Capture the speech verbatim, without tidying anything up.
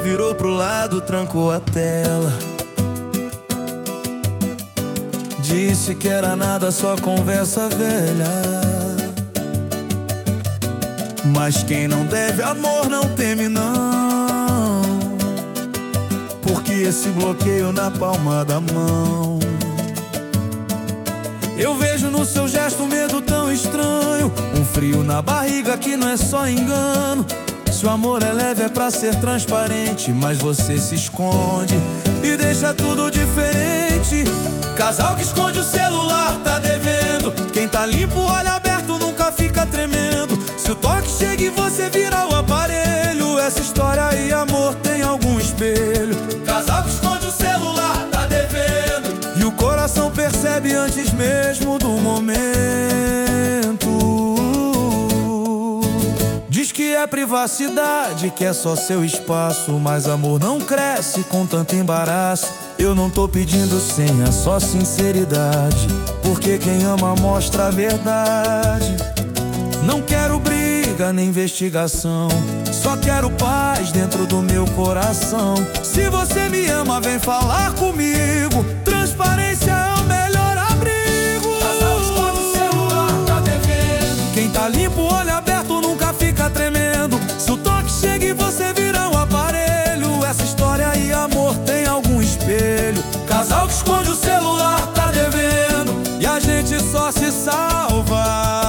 virou pro lado, trancou a tela. Disse que era nada, só conversa velha. Mas quem não deve amor não teme não, porque esse bloqueio na palma da mão. Eu vejo no seu gesto um medo tão estranho, um frio na barriga que não é só engano. Se o amor é leve é pra ser transparente, mas você se esconde e deixa tudo diferente. Casal que esconde o celular tá devendo. Quem tá limpo, olho aberto, nunca fica tremendo. Se o toque chega e você vira o aparelho, essa história aí, amor, tem algum espelho. Casal que esconde o celular tá devendo, e o coração percebe antes mesmo do momento. Diz que é privacidade, que é só seu espaço, mas amor não cresce com tanto embaraço. Eu não tô pedindo senha, só sinceridade, porque quem ama mostra a verdade. Não quero briga nem investigação, só quero paz dentro do meu coração. Se você me ama, vem falar comigo. Transparência é o melhor abrigo. Casal esconde o celular, tá devendo. Quem tá limpo, olho aberto, nunca fica tremendo. Se o toque chega e você vira um aparelho, essa história aí, amor, tem algum espelho. Casal que esconde o celular tá devendo, e a gente só se salva